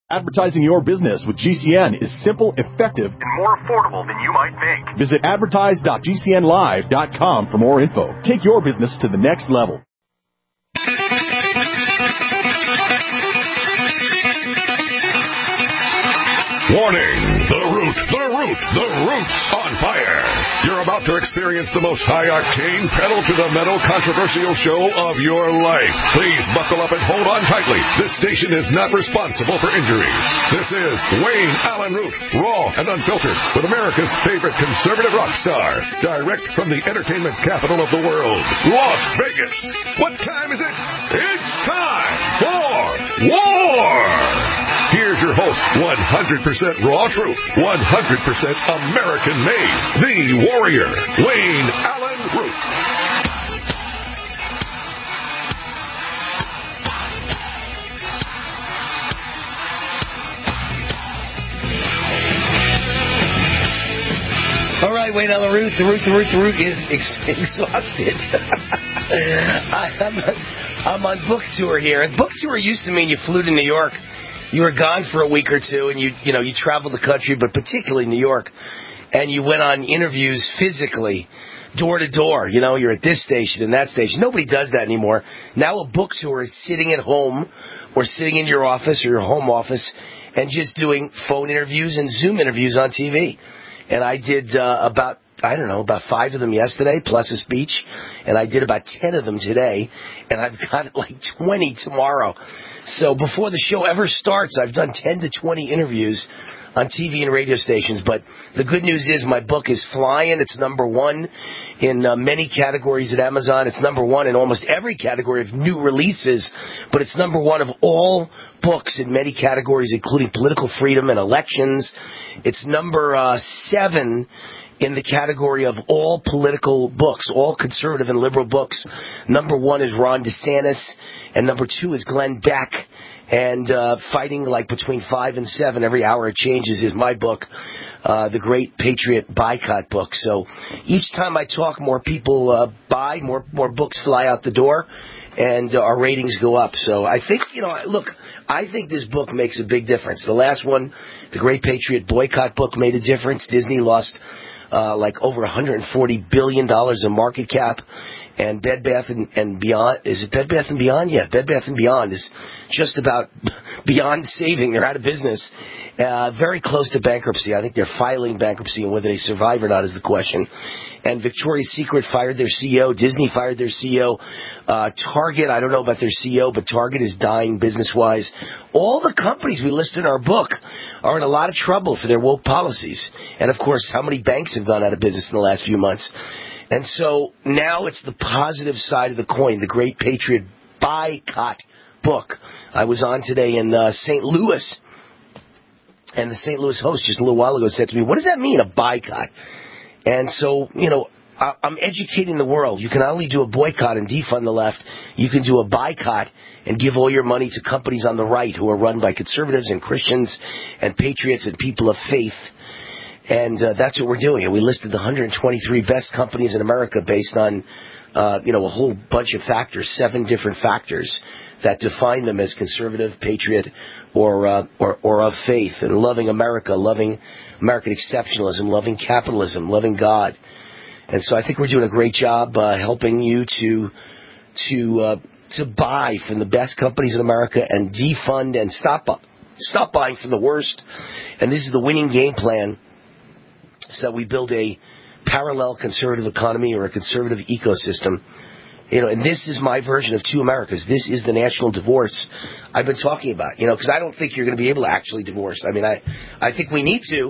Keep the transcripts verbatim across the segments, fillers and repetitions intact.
Advertising your business with G C N is simple, effective, and more affordable than you might think. Visit advertise dot g c n live dot com for more info. Take your business to the next level. Warning! The Root, the Root, the Root's on fire. You're about to experience the most high-octane, pedal-to-the-metal controversial show of your life. Please buckle up and hold on tightly. This station is not responsible for injuries. This is Wayne Allen Root, raw and unfiltered, with America's favorite conservative rock star, direct from the entertainment capital of the world, Las Vegas. What time is it? It's time for war! Here's your host, one hundred percent raw truth, one hundred percent American made, the warrior, Wayne Allen Root. All right, Wayne Allen Root, the Root, the Root, the Root is ex- exhausted. I, I'm, I'm on book tour here. Book tour used to mean you flew to New York. You were gone for a week or two, and you you know you traveled the country, but particularly New York, and you went on interviews physically, door to door. You know, you're at this station and that station. Nobody does that anymore. Now a book tour is sitting at home or sitting in your office or your home office and just doing phone interviews and Zoom interviews on T V. And I did uh, about, I don't know, about five of them yesterday, plus a speech, and I did about ten of them today, and I've got like twenty tomorrow. So before the show ever starts, I've done ten to twenty interviews on T V and radio stations. But the good news is my book is flying. It's number one in uh, many categories at Amazon. It's number one in almost every category of new releases. But it's number one of all books in many categories, including political freedom and elections. It's number uh, seven in the category of all political books, all conservative and liberal books. Number one is Ron DeSantis, and number two is Glenn Beck. And uh, fighting like between five and seven, every hour it changes, is my book, uh, The Great Patriot Boycott Book. So each time I talk, more people uh, buy, more more books fly out the door, and uh, our ratings go up. So I think, you know, look, I think this book makes a big difference. The last one, The Great Patriot Boycott Book, made a difference. Disney lost Uh, like over one hundred forty billion dollars in market cap, and Bed Bath and, and Beyond, is it Bed Bath and Beyond? Yeah, Bed Bath and Beyond is just about beyond saving. They're out of business, uh, very close to bankruptcy. I think they're filing bankruptcy, and whether they survive or not is the question. And Victoria's Secret fired their C E O. Disney fired their C E O. Uh, Target, I don't know about their C E O, but Target is dying business-wise. All the companies we list in our book are in a lot of trouble for their woke policies. And, of course, how many banks have gone out of business in the last few months? And so now it's the positive side of the coin, the Great Patriot Boycott Book. I was on today in uh, Saint Louis, and the Saint Louis host just a little while ago said to me, what does that mean, a boycott? And so, you know, I'm educating the world. You can not only do a boycott and defund the left, you can do a boycott and give all your money to companies on the right who are run by conservatives and Christians and patriots and people of faith. And uh, that's what we're doing. And we listed the one hundred twenty-three best companies in America based on, uh, you know, a whole bunch of factors, seven different factors that define them as conservative, patriot, or, uh, or, or of faith, and loving America, loving American exceptionalism, loving capitalism, loving God. And so I think we're doing a great job uh, helping you to to uh, to buy from the best companies in America and defund and stop stop buying from the worst. And this is the winning game plan, so that we build a parallel conservative economy or a conservative ecosystem. You know, and this is my version of two Americas. This is the national divorce I've been talking about. You know, because I don't think you're going to be able to actually divorce. I mean, I I think we need to.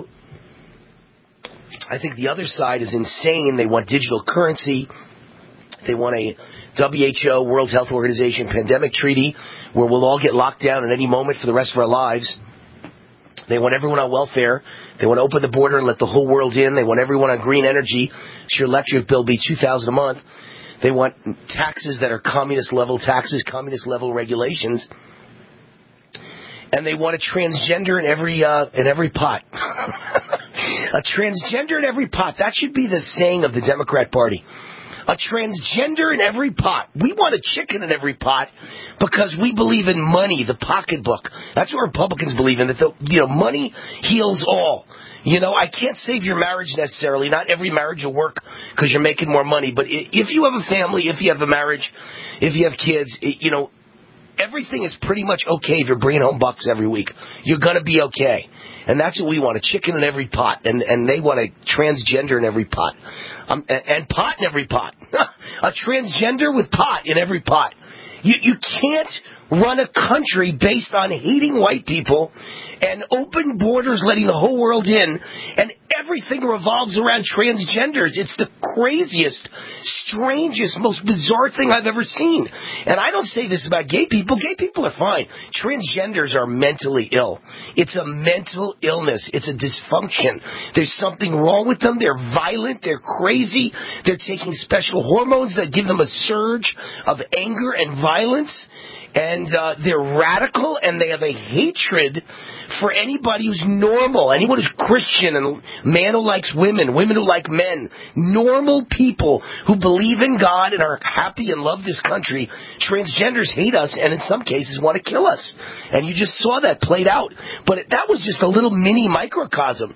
I think the other side is insane. They want digital currency. They want a W H O, World Health Organization, pandemic treaty where we'll all get locked down at any moment for the rest of our lives. They want everyone on welfare. They want to open the border and let the whole world in. They want everyone on green energy. So your electric bill be two thousand dollars a month. They want taxes that are communist-level taxes, communist-level regulations. And they want a transgender in every uh, in every pot. A transgender in every pot. That should be the saying of the Democrat Party. A transgender in every pot. We want a chicken in every pot because we believe in money, the pocketbook. That's what Republicans believe in, that the, you know, money heals all. You know, I can't save your marriage necessarily. Not every marriage will work because you're making more money. But if you have a family, if you have a marriage, if you have kids, you know, everything is pretty much okay if you're bringing home bucks every week. You're going to be okay. And that's what we want, a chicken in every pot. And, and they want a transgender in every pot. Um, and, and pot in every pot. A transgender with pot in every pot. You, you can't run a country based on hating white people and open borders, letting the whole world in, and everything revolves around transgenders. It's the craziest, strangest, most bizarre thing I've ever seen. And I don't say this about gay people. Gay people are fine. Transgenders are mentally ill. It's a mental illness. It's a dysfunction. There's something wrong with them. They're violent. They're crazy. They're taking special hormones that give them a surge of anger and violence. And uh, they're radical, and they have a hatred for anybody who's normal, anyone who's Christian, and man who likes women, women who like men, normal people who believe in God and are happy and love this country. Transgenders hate us, and in some cases want to kill us. And you just saw that played out. But that was just a little mini microcosm.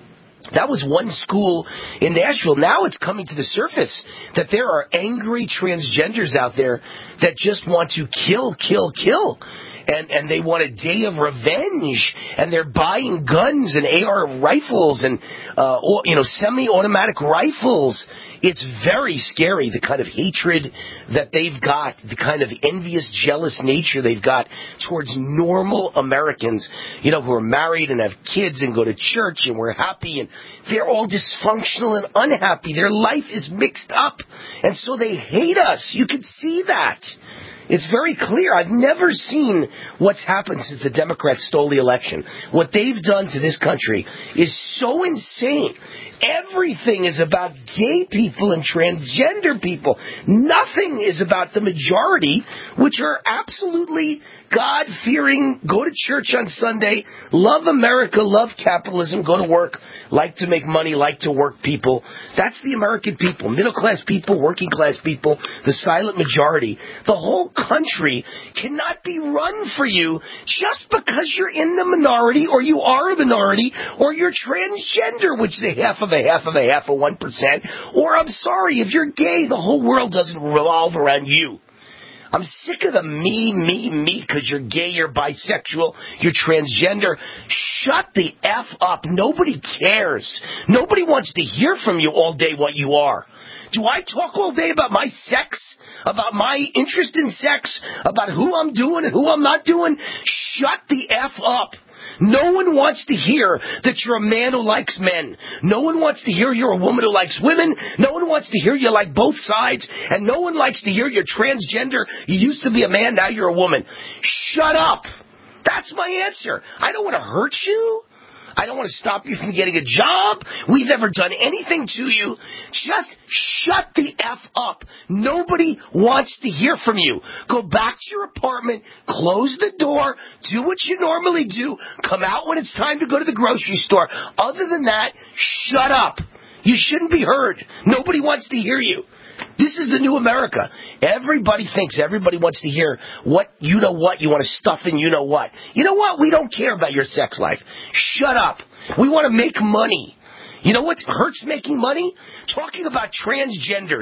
That was one school in Nashville. Now it's coming to the surface that there are angry transgenders out there that just want to kill, kill, kill. And, and they want a day of revenge. And they're buying guns and A R rifles and, uh, or, you know, semi-automatic rifles. It's very scary, the kind of hatred that they've got, the kind of envious, jealous nature they've got towards normal Americans, you know, who are married and have kids and go to church and we're happy, and they're all dysfunctional and unhappy. Their life is mixed up, and so they hate us. You can see that. It's very clear. I've never seen what's happened since the Democrats stole the election. What they've done to this country is so insane. Everything is about gay people and transgender people. Nothing is about the majority, which are absolutely God-fearing, go to church on Sunday, love America, love capitalism, go to work, like to make money, like to work people. That's the American people, middle-class people, working-class people, the silent majority. The whole country cannot be run for you just because you're in the minority, or you are a minority, or you're transgender, which is a half of a half of a half of one percent, or I'm sorry, if you're gay, the whole world doesn't revolve around you. I'm sick of the me, me, me, because you're gay, you're bisexual, you're transgender. Shut the F up. Nobody cares. Nobody wants to hear from you all day what you are. Do I talk all day about my sex, about my interest in sex, about who I'm doing and who I'm not doing? Shut the F up. No one wants to hear that you're a man who likes men. No one wants to hear you're a woman who likes women. No one wants to hear you like both sides. And no one likes to hear you're transgender. You used to be a man, now you're a woman. Shut up. That's my answer. I don't want to hurt you. I don't want to stop you from getting a job. We've never done anything to you. Just shut the F up. Nobody wants to hear from you. Go back to your apartment, close the door, do what you normally do, come out when it's time to go to the grocery store. Other than that, shut up. You shouldn't be heard. Nobody wants to hear you. This is the new America. Everybody thinks everybody wants to hear what, you know what, you want to stuff in you know what. You know what? We don't care about your sex life. Shut up. We want to make money. You know what hurts making money? Talking about transgenders.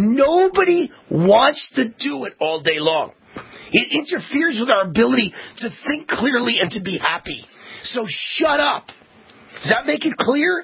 Nobody wants to do it all day long. It interferes with our ability to think clearly and to be happy. So shut up. Does that make it clear?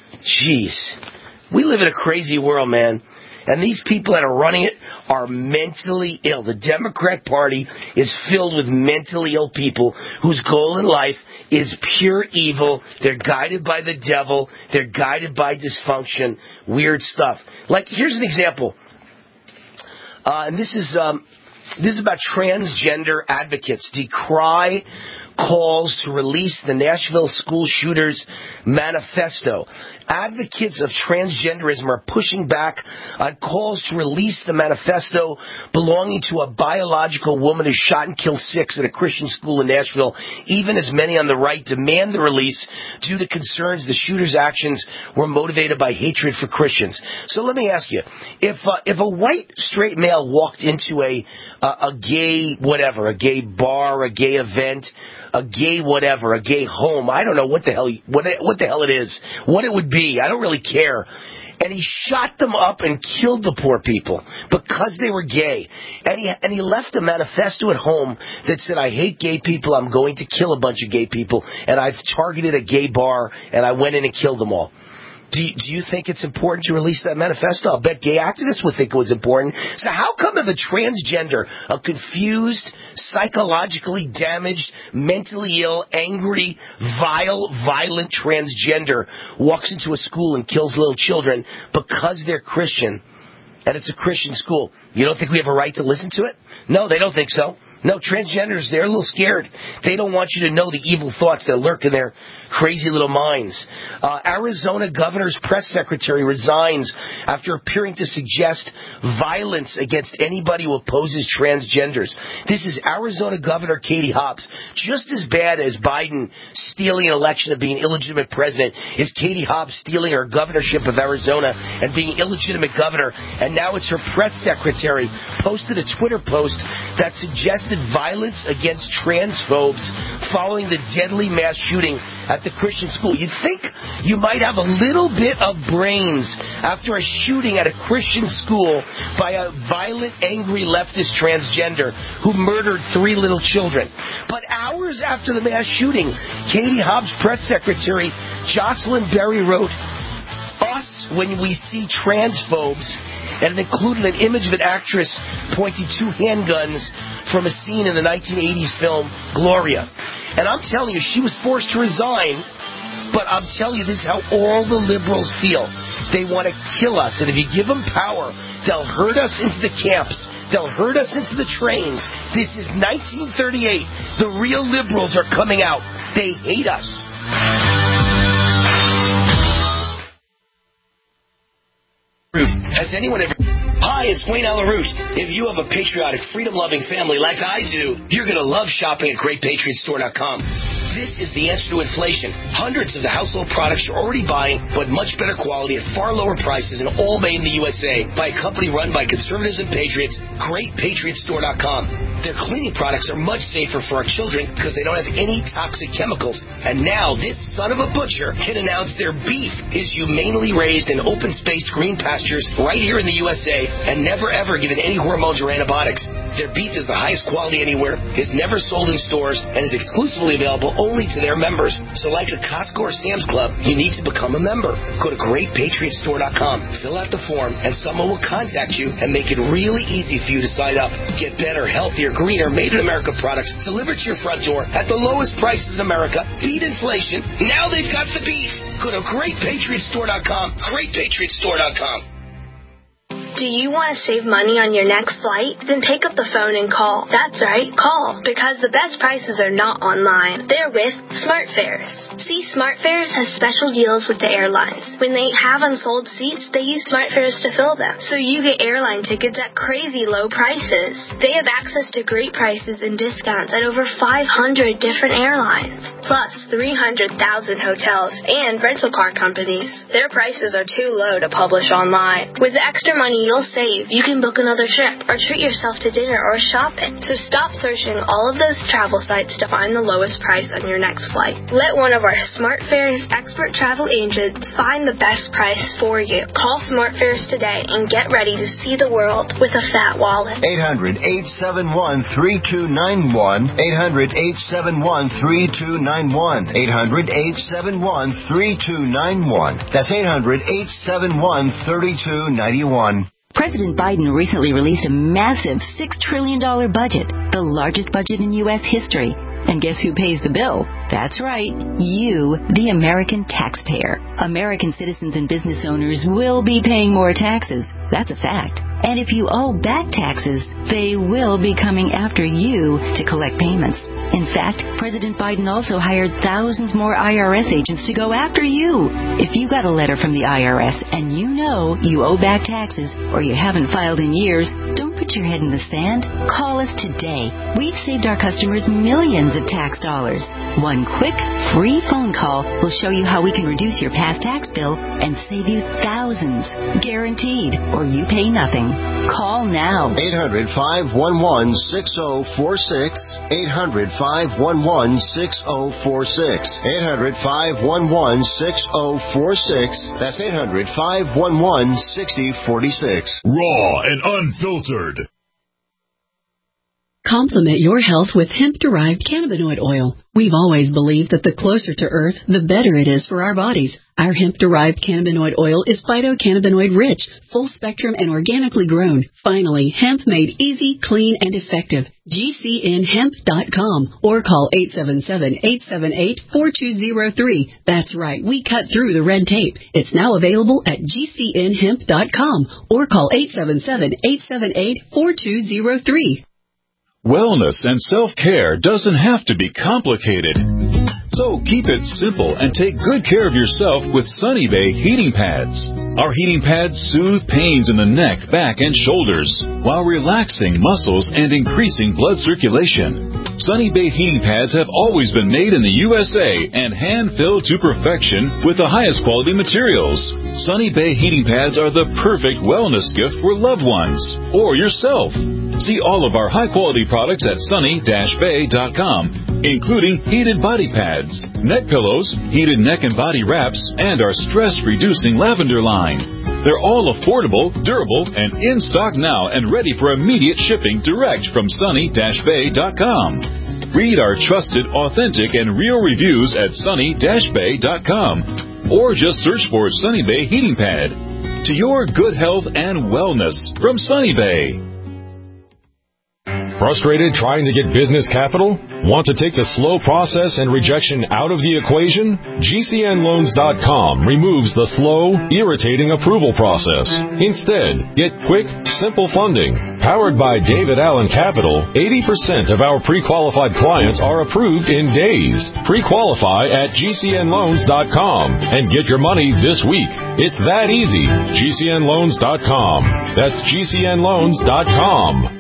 Jeez. We live in a crazy world, man. And these people that are running it are mentally ill. The Democrat Party is filled with mentally ill people whose goal in life is pure evil. They're guided by the devil. They're guided by dysfunction. Weird stuff. Like, here's an example. Uh, and this is um, this is about transgender advocates. Decry calls to release the Nashville school shooters manifesto. Advocates of transgenderism are pushing back on calls to release the manifesto belonging to a biological woman who shot and killed six at a Christian school in Nashville, even as many on the right demand the release due to concerns the shooter's actions were motivated by hatred for Christians. So let me ask you, if uh, if a white straight male walked into a uh, a gay whatever, a gay bar, a gay event, a gay whatever, a gay home, I don't know what the hell what it, what the hell it is, what it would be, I don't really care. And he shot them up and killed the poor people because they were gay. And he and he left a manifesto at home that said, I hate gay people, I'm going to kill a bunch of gay people, and I've targeted a gay bar, and I went in and killed them all. Do you, do you think it's important to release that manifesto? I'll bet gay activists would think it was important. So how come if a transgender, a confused, psychologically damaged, mentally ill, angry, vile, violent transgender walks into a school and kills little children because they're Christian, and it's a Christian school, you don't think we have a right to listen to it? No, they don't think so. No, transgenders, they're a little scared. They don't want you to know the evil thoughts that lurk in their crazy little minds. Uh, Arizona governor's press secretary resigns after appearing to suggest violence against anybody who opposes transgenders. This is Arizona Governor Katie Hobbs. Just as bad as Biden stealing an election of being illegitimate president is Katie Hobbs stealing her governorship of Arizona and being illegitimate governor. And now it's her press secretary posted a Twitter post that suggested violence against transphobes following the deadly mass shooting at the Christian school. You'd think you might have a little bit of brains after a shooting at a Christian school by a violent, angry leftist transgender who murdered three little children. But hours after the mass shooting, Katie Hobbs' press secretary, Jocelyn Berry, wrote, "Us, when we see transphobes," and it included an image of an actress pointing two handguns from a scene in the nineteen eighties film Gloria. And I'm telling you, she was forced to resign, but I'm telling you, this is how all the liberals feel. They want to kill us, and if you give them power, they'll herd us into the camps. They'll herd us into the trains. This is nineteen thirty-eight. The real liberals are coming out. They hate us. Has anyone ever... Hi, it's Wayne Alaroot. If you have a patriotic, freedom-loving family like I do, you're going to love shopping at great patriot store dot com. This is the answer to inflation. Hundreds of the household products you're already buying, but much better quality at far lower prices and all made in the U S A by a company run by conservatives and patriots, great patriot store dot com. Their cleaning products are much safer for our children because they don't have any toxic chemicals. And now this son of a butcher can announce their beef is humanely raised in open-spaced green pastures right here in the U S A and never ever given any hormones or antibiotics. Their beef is the highest quality anywhere, is never sold in stores, and is exclusively available only to their members. So like a Costco or Sam's Club, you need to become a member. Go to great patriot store dot com, fill out the form, and someone will contact you and make it really easy for you to sign up. Get better, healthier, greener, made-in-America products delivered to your front door at the lowest prices in America. Beat inflation. Now they've got the beef. Go to great patriot store dot com, great patriot store dot com. Do you want to save money on your next flight? Then pick up the phone and call. That's right, call. Because the best prices are not online. They're with SmartFares. See, SmartFares has special deals with the airlines. When they have unsold seats, they use SmartFares to fill them. So you get airline tickets at crazy low prices. They have access to great prices and discounts at over five hundred different airlines. Plus three hundred thousand hotels and rental car companies. Their prices are too low to publish online. With the extra money you'll save, you can book another trip or treat yourself to dinner or shopping. So stop searching all of those travel sites to find the lowest price on your next flight. Let one of our SmartFares expert travel agents find the best price for you. Call SmartFares today and get ready to see the world with a fat wallet. eight hundred, eight seven one, three two nine one. eight hundred, eight seven one, three two nine one. eight hundred, eight seven one, three two nine one. That's eight hundred, eight seven one, three two nine one. President Biden recently released a massive six trillion dollars budget, the largest budget in U S history. And guess who pays the bill? That's right, you, the American taxpayer. American citizens and business owners will be paying more taxes. That's a fact. And if you owe back taxes, they will be coming after you to collect payments. In fact, President Biden also hired thousands more I R S agents to go after you. If you got a letter from the I R S and you know you owe back taxes or you haven't filed in years, don't put your head in the sand. Call us today. We've saved our customers millions of tax dollars. One quick, free phone call will show you how we can reduce your past tax bill and save you thousands. Guaranteed, or you pay nothing. Call now. eight hundred, five one one, six oh four six. eight hundred, five one one, six oh four six. eight hundred, five one one, six oh four six. That's eight hundred, five one one, six oh four six. Raw and unfiltered. Complement your health with hemp-derived cannabinoid oil. We've always believed that the closer to Earth, the better it is for our bodies. Our hemp-derived cannabinoid oil is phytocannabinoid-rich, full-spectrum, and organically grown. Finally, hemp made easy, clean, and effective. G C N hemp dot com or call eight seven seven, eight seven eight, four two zero three. That's right, we cut through the red tape. It's now available at G C N hemp dot com or call eight seven seven, eight seven eight, four two zero three. Wellness and self-care doesn't have to be complicated. So keep it simple and take good care of yourself with Sunny Bay heating pads. Our heating pads soothe pains in the neck, back, and shoulders while relaxing muscles and increasing blood circulation. Sunny Bay heating pads have always been made in the U S A and hand-filled to perfection with the highest quality materials. Sunny Bay heating pads are the perfect wellness gift for loved ones or yourself. See all of our high-quality products at sunny dash bay dot com, including heated body pads, neck pillows, heated neck and body wraps, and our stress-reducing lavender line. They're all affordable, durable, and in stock now and ready for immediate shipping direct from sunny dash bay dot com. Read our trusted, authentic, and real reviews at sunny dash bay dot com or just search for Sunny Bay Heating Pad. To your good health and wellness from Sunny Bay. Frustrated trying to get business capital? Want to take the slow process and rejection out of the equation? G C N loans dot com removes the slow, irritating approval process. Instead, get quick, simple funding. Powered by David Allen Capital, eighty percent of our pre-qualified clients are approved in days. Pre-qualify at G C N loans dot com and get your money this week. It's that easy. G C N loans dot com. That's G C N loans dot com.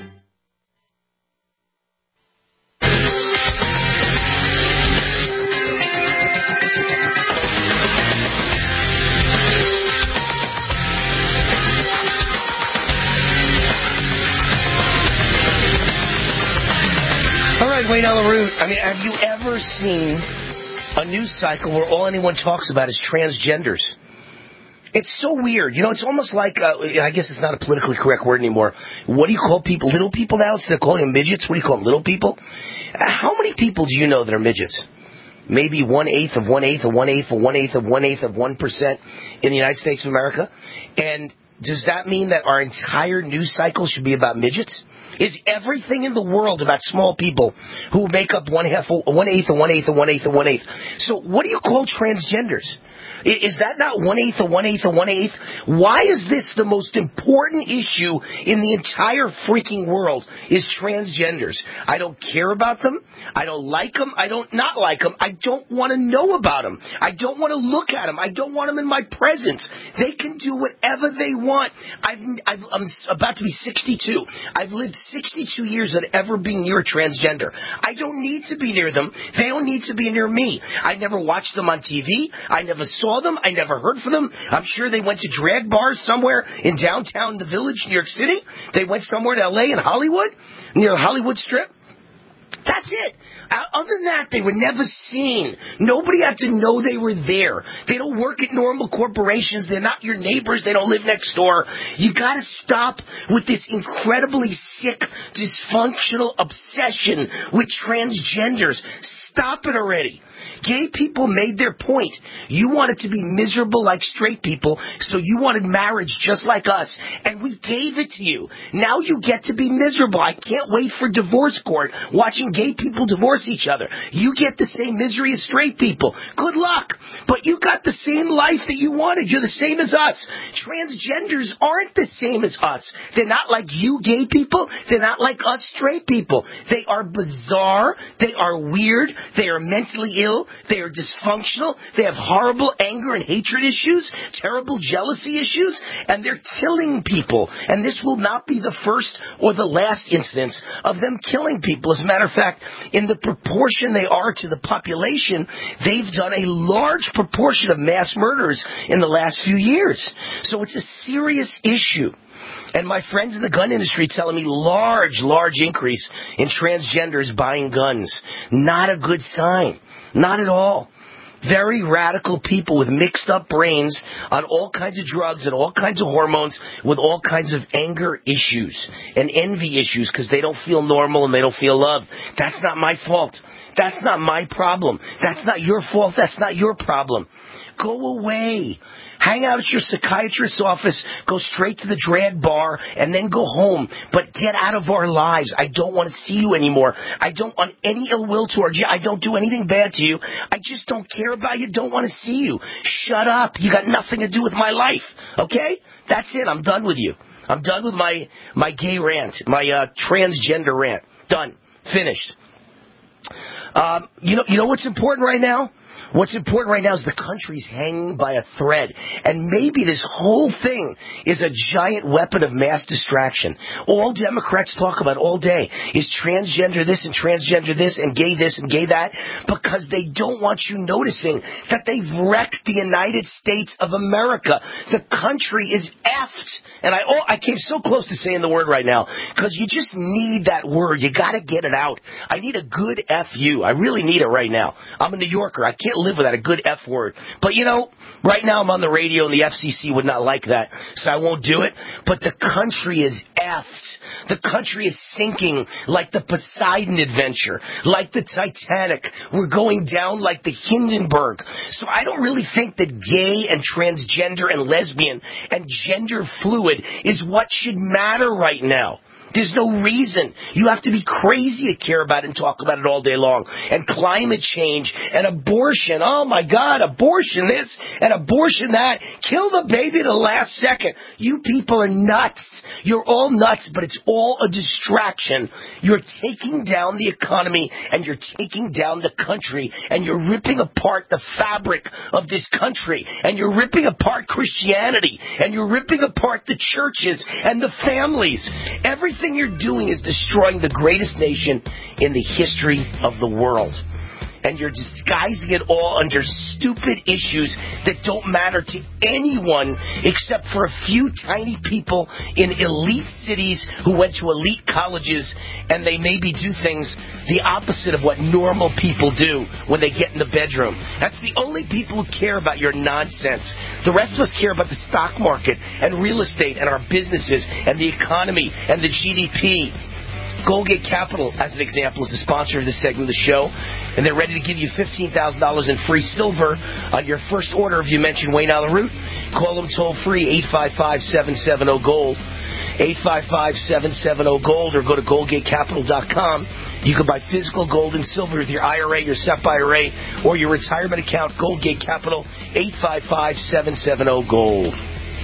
Wayne Allyn Root, I mean, have you ever seen a news cycle where all anyone talks about is transgenders? It's so weird. You know, it's almost like, uh, I guess it's not a politically correct word anymore. What do you call people? Little people now? Instead of calling them midgets, what do you call them? Little people? Uh, how many people do you know that are midgets? Maybe one-eighth of one-eighth of one-eighth of one-eighth of one-eighth of one percent in the United States of America? And does that mean that our entire news cycle should be about midgets? Is everything in the world about small people who make up one half, one eighth, and one eighth, and one eighth, and one eighth? So what do you call transgenders? Is that not one eighth, and one eighth, and one eighth? Why is this the most important issue in the entire freaking world? Is transgenders? I don't care about them. I don't like them. I don't not like them. I don't want to know about them. I don't want to look at them. I don't want them in my presence. They can do whatever they want. I've, I've, I'm about to be sixty-two. I've lived sixty-two years without ever being near a transgender. I don't need to be near them. They don't need to be near me. I never watched them on T V. I never saw them. I never heard from them. I'm sure they went to drag bars somewhere in downtown the Village, New York City. They went somewhere to L A and Hollywood, near the Hollywood Strip. That's it. Other than that, they were never seen. Nobody had to know they were there. They don't work at normal corporations. They're not your neighbors. They don't live next door. You got to stop with this incredibly sick, dysfunctional obsession with transgenders. Stop it already. Gay people made their point. You wanted to be miserable like straight people, so you wanted marriage just like us, and we gave it to you. Now you get to be miserable. I can't wait for divorce court watching gay people divorce each other. You get the same misery as straight people. Good luck. But you got the same life that you wanted. You're the same as us. Transgenders aren't the same as us. They're not like you gay people. They're not like us straight people. They are bizarre. They are weird. They are mentally ill. They are dysfunctional. They have horrible anger and hatred issues, terrible jealousy issues, and they're killing people. And this will not be the first or the last instance of them killing people. As a matter of fact, in the proportion they are to the population, they've done a large proportion of mass murders in the last few years. So it's a serious issue. And my friends in the gun industry telling me large, large increase in transgenders buying guns. Not a good sign. Not at all. Very radical people with mixed up brains on all kinds of drugs and all kinds of hormones with all kinds of anger issues and envy issues because they don't feel normal and they don't feel loved. That's not my fault. That's not my problem. That's not your fault. That's not your problem. Go away. Hang out at your psychiatrist's office, go straight to the drag bar, and then go home. But get out of our lives. I don't want to see you anymore. I don't want any ill will towards you. I don't do anything bad to you. I just don't care about you, don't want to see you. Shut up. You got nothing to do with my life. Okay? That's it. I'm done with you. I'm done with my, my gay rant, my uh, transgender rant. Done. Finished. Um, you know, you know what's important right now? What's important right now is the country's hanging by a thread. And maybe this whole thing is a giant weapon of mass distraction. All Democrats talk about all day is transgender this and transgender this and gay this and gay that, because they don't want you noticing that they've wrecked the United States of America. The country is effed. And I oh, I came so close to saying the word right now, because you just need that word. You got to get it out. I need a good F U. I really need it right now. I'm a New Yorker. I can't live without a good F word. But, you know, right now I'm on the radio and the F C C would not like that, so I won't do it. But the country is effed. The country is sinking like the Poseidon Adventure, like the Titanic. We're going down like the Hindenburg. So I don't really think that gay and transgender and lesbian and gender fluid is what should matter right now. There's no reason. You have to be crazy to care about it and talk about it all day long. And climate change and abortion. Oh, my God, abortion this and abortion that. Kill the baby the last second. You people are nuts. You're all nuts, but it's all a distraction. You're taking down the economy and you're taking down the country and you're ripping apart the fabric of this country and you're ripping apart Christianity and you're ripping apart the churches and the families. Everything you're doing is destroying the greatest nation in the history of the world. And you're disguising it all under stupid issues that don't matter to anyone except for a few tiny people in elite cities who went to elite colleges, and they maybe do things the opposite of what normal people do when they get in the bedroom. That's the only people who care about your nonsense. The rest of us care about the stock market and real estate and our businesses and the economy and the G D P. Goldgate Capital, as an example, is the sponsor of this segment of the show, and they're ready to give you fifteen thousand dollars in free silver on your first order if you mention Wayne Allyn Root. Call them toll-free, eight five five, seven seven zero, GOLD, eight five five, seven seven zero, GOLD, or go to goldgate capital dot com. You can buy physical gold and silver with your I R A, your S E P I R A, or your retirement account. Goldgate Capital, eight five five, seven seven zero, GOLD.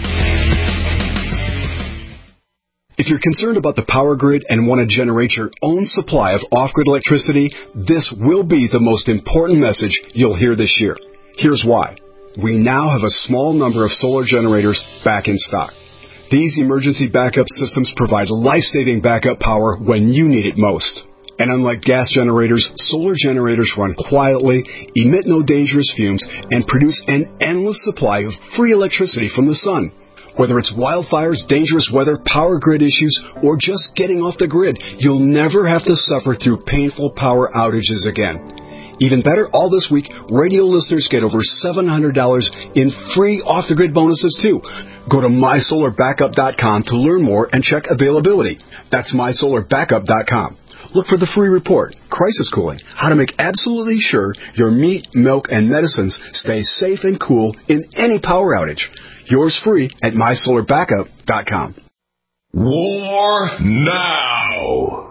If you're concerned about the power grid and want to generate your own supply of off-grid electricity, this will be the most important message you'll hear this year. Here's why. We now have a small number of solar generators back in stock. These emergency backup systems provide life-saving backup power when you need it most. And unlike gas generators, solar generators run quietly, emit no dangerous fumes, and produce an endless supply of free electricity from the sun. Whether it's wildfires, dangerous weather, power grid issues, or just getting off the grid, you'll never have to suffer through painful power outages again. Even better, all this week, radio listeners get over seven hundred dollars in free off-the-grid bonuses, too. Go to my solar backup dot com to learn more and check availability. That's my solar backup dot com. look for the free report, Crisis Cooling, how to make absolutely sure your meat, milk, and medicines stay safe and cool in any power outage. Yours free at my solar backup dot com. War now.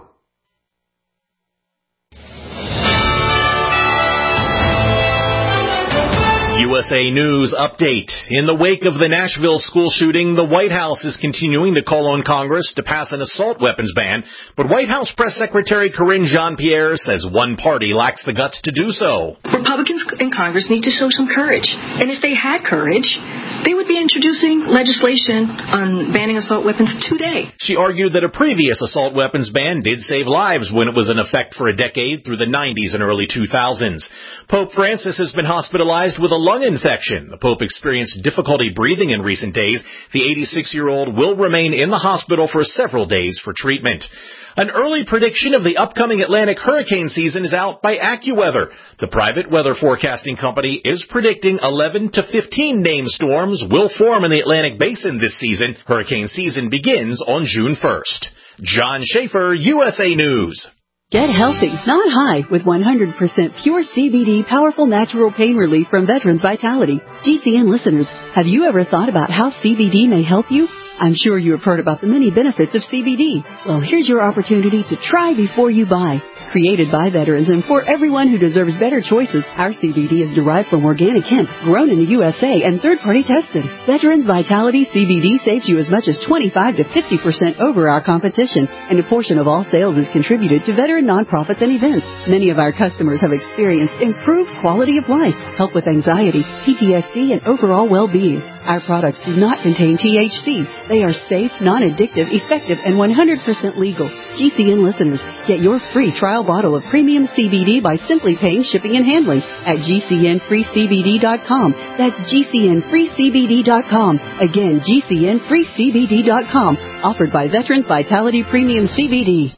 U S A News update. In the wake of the Nashville school shooting, the White House is continuing to call on Congress to pass an assault weapons ban, but White House Press Secretary Karine Jean-Pierre says one party lacks the guts to do so. Republicans in Congress need to show some courage, and if they had courage, they would be introducing legislation on banning assault weapons today. She argued that a previous assault weapons ban did save lives when it was in effect for a decade through the nineties and early two thousands. Pope Francis has been hospitalized with a lung infection. The Pope experienced difficulty breathing in recent days. The eighty-six-year-old will remain in the hospital for several days for treatment. An early prediction of the upcoming Atlantic hurricane season is out by AccuWeather. The private weather forecasting company is predicting eleven to fifteen named storms will form in the Atlantic basin this season. Hurricane season begins on June first. John Schaefer, U S A News. Get healthy, not high, with one hundred percent pure C B D powerful natural pain relief from Veterans Vitality. G C N listeners, have you ever thought about how C B D may help you? I'm sure you have heard about the many benefits of C B D. Well, here's your opportunity to try before you buy. Created by veterans and for everyone who deserves better choices, our C B D is derived from organic hemp, grown in the U S A and third-party tested. Veterans Vitality C B D saves you as much as twenty-five to fifty percent over our competition, and a portion of all sales is contributed to veteran nonprofits and events. Many of our customers have experienced improved quality of life, help with anxiety, P T S D, and overall well-being. Our products do not contain T H C. They are safe, non-addictive, effective, and one hundred percent legal. G C N listeners, get your free trial bottle of premium C B D by simply paying shipping and handling at G C N free C B D dot com. That's G C N free C B D dot com. Again, G C N free C B D dot com. Offered by Veterans Vitality Premium C B D.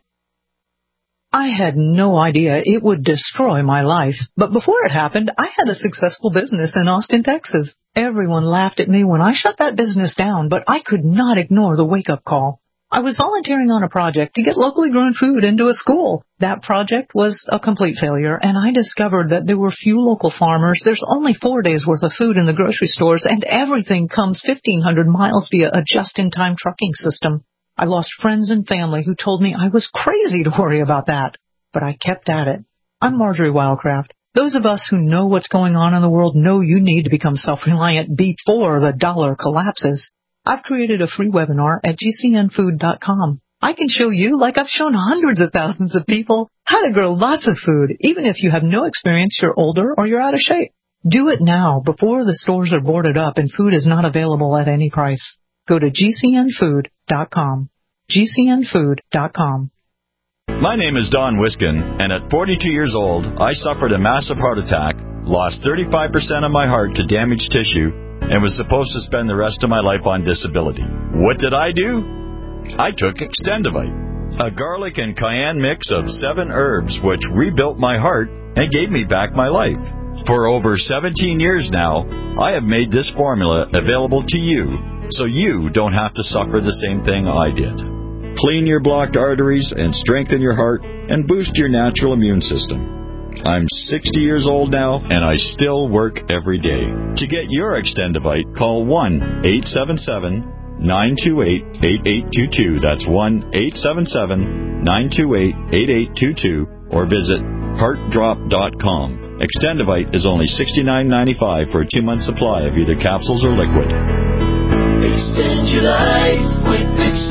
I had no idea it would destroy my life. But before it happened, I had a successful business in Austin, Texas. Everyone laughed at me when I shut that business down, but I could not ignore the wake-up call. I was volunteering on a project to get locally grown food into a school. That project was a complete failure, and I discovered that there were few local farmers. There's only four days' worth of food in the grocery stores, and everything comes fifteen hundred miles via a just-in-time trucking system. I lost friends and family who told me I was crazy to worry about that, but I kept at it. I'm Marjorie Wildcraft. Those of us who know what's going on in the world know you need to become self-reliant before the dollar collapses. I've created a free webinar at G C N food dot com. I can show you, like I've shown hundreds of thousands of people, how to grow lots of food, even if you have no experience, you're older, or you're out of shape. Do it now before the stores are boarded up and food is not available at any price. Go to G C N food dot com. G C N food dot com. My name is Don Wiskin, and at forty-two years old, I suffered a massive heart attack, lost thirty-five percent of my heart to damaged tissue, and was supposed to spend the rest of my life on disability. What did I do? I took Extendivite, a garlic and cayenne mix of seven herbs which rebuilt my heart and gave me back my life. For over seventeen years now, I have made this formula available to you, so you don't have to suffer the same thing I did. Clean your blocked arteries and strengthen your heart and boost your natural immune system. I'm sixty years old now, and I still work every day. To get your Extendivite, call one eight seven seven, nine two eight, eight eight two two. That's one eight seven seven, nine two eight, eight eight two two, or visit heart drop dot com. Extendivite is only sixty-nine ninety-five for a two-month supply of either capsules or liquid. Extend your life with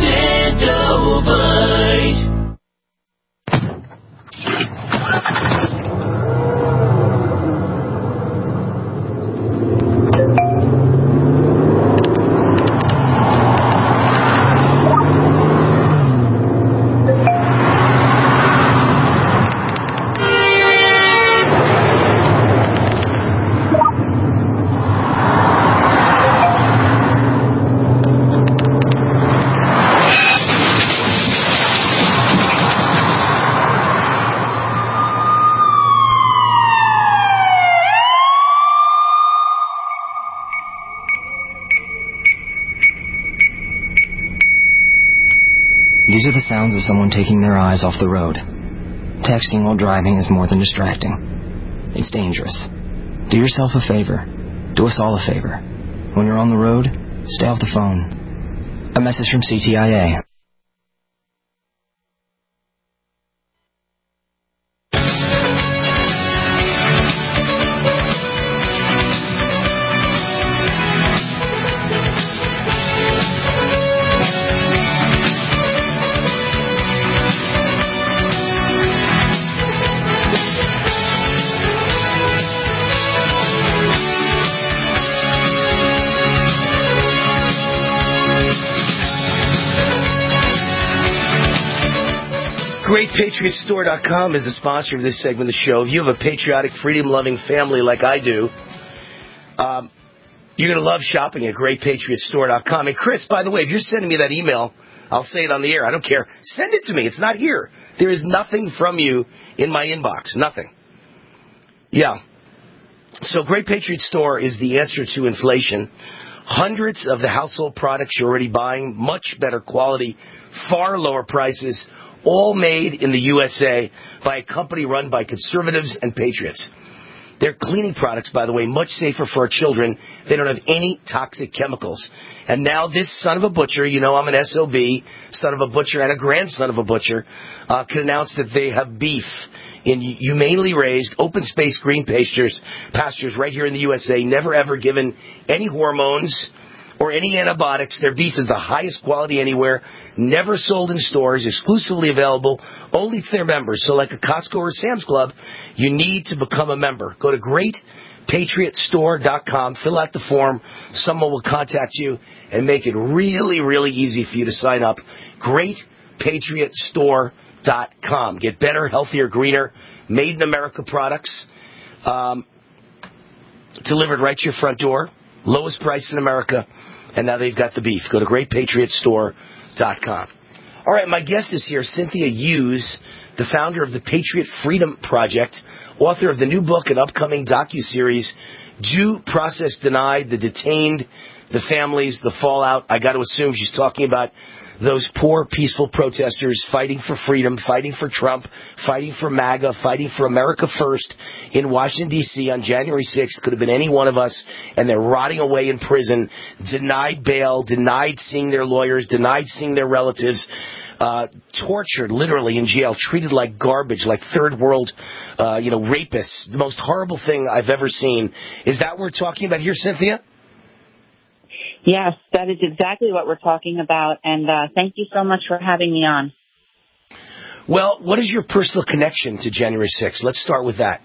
Extendovite. These are the sounds of someone taking their eyes off the road. Texting while driving is more than distracting. It's dangerous. Do yourself a favor. Do us all a favor. When you're on the road, stay off the phone. A message from C T I A. Great Patriot Store dot com is the sponsor of this segment of the show. If you have a patriotic, freedom-loving family like I do, um, you're going to love shopping at Great Patriot Store dot com. And, Chris, by the way, if you're sending me that email, I'll say it on the air. I don't care. Send it to me. It's not here. There is nothing from you in my inbox. Nothing. Yeah. So Great Patriot Store is the answer to inflation. Hundreds of the household products you're already buying, much better quality, far lower prices, all made in the U S A by a company run by conservatives and patriots. They're cleaning products, by the way, much safer for our children. They don't have any toxic chemicals. And now this son of a butcher, you know I'm an S O B, son of a butcher and a grandson of a butcher, uh, can announce that they have beef in humanely raised, open space green pastures, pastures right here in the U S A, never ever given any hormones or any antibiotics. Their beef is the highest quality anywhere, never sold in stores, exclusively available only to their members. So like a Costco or Sam's Club, you need to become a member. Go to Great Patriot Store dot com, fill out the form, someone will contact you and make it really, really easy for you to sign up. Great Patriot Store dot com. Get better, healthier, greener, made in America products, um, delivered right to your front door, lowest price in America. And now they've got the beef. Go to Great Patriot Store dot com. All right, my guest is here, Cynthia Hughes, the founder of the Patriot Freedom Project, author of the new book and upcoming docuseries, Due Process Denied, The Detained, The Families, The Fallout. I got to assume she's talking about those poor, peaceful protesters fighting for freedom, fighting for Trump, fighting for MAGA, fighting for America First in Washington, D C on January sixth. Could have been any one of us, and they're rotting away in prison, denied bail, denied seeing their lawyers, denied seeing their relatives, uh, tortured literally in jail, treated like garbage, like third world, uh, you know, rapists. The most horrible thing I've ever seen. Is that what we're talking about here, Cynthia? Yes, that is exactly what we're talking about, and uh, thank you so much for having me on. Well, what is your personal connection to January sixth? Let's start with that.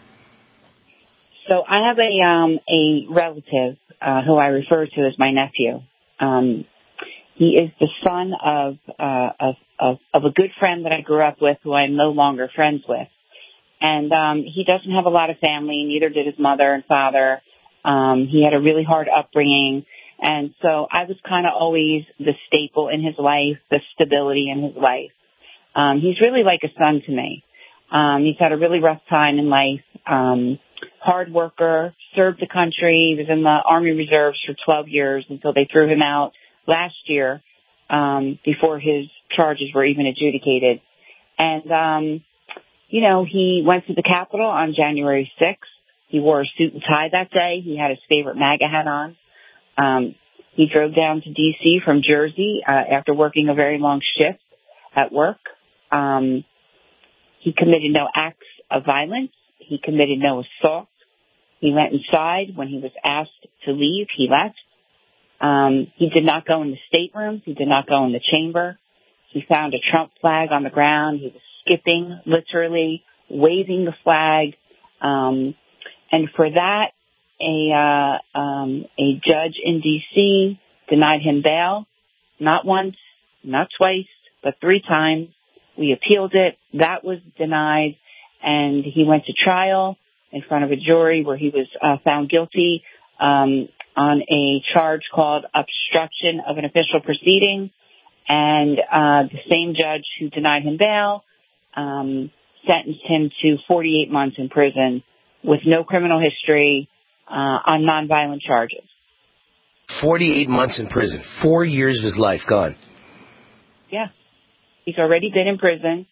So I have a um, a relative uh, who I refer to as my nephew. Um, he is the son of, uh, of, of of a good friend that I grew up with, who I'm no longer friends with, and um, he doesn't have a lot of family. Neither did his mother and father. Um, he had a really hard upbringing. And so I was kind of always the staple in his life, the stability in his life. Um, he's really like a son to me. Um, he's had a really rough time in life. Um, hard worker, served the country, was in the Army Reserves for twelve years until they threw him out last year, um, before his charges were even adjudicated. And, um, you know, he went to the Capitol on January sixth. He wore a suit and tie that day. He had his favorite MAGA hat on. Um, he drove down to D C from Jersey uh, after working a very long shift at work. Um, he committed no acts of violence. He committed no assault. He went inside. When he was asked to leave, he left. Um, he did not go in the staterooms. He did not go in the chamber. He found a Trump flag on the ground. He was skipping, literally, waving the flag. Um, and for that, A, uh, um, a judge in D C denied him bail, not once, not twice, but three times. We appealed it. That was denied. And he went to trial in front of a jury where he was uh, found guilty um, on a charge called obstruction of an official proceeding. And uh, the same judge who denied him bail um, sentenced him to forty-eight months in prison with no criminal history, Uh, on nonviolent charges. forty-eight months in prison. Four years of his life gone. Yeah. He's already been in prison,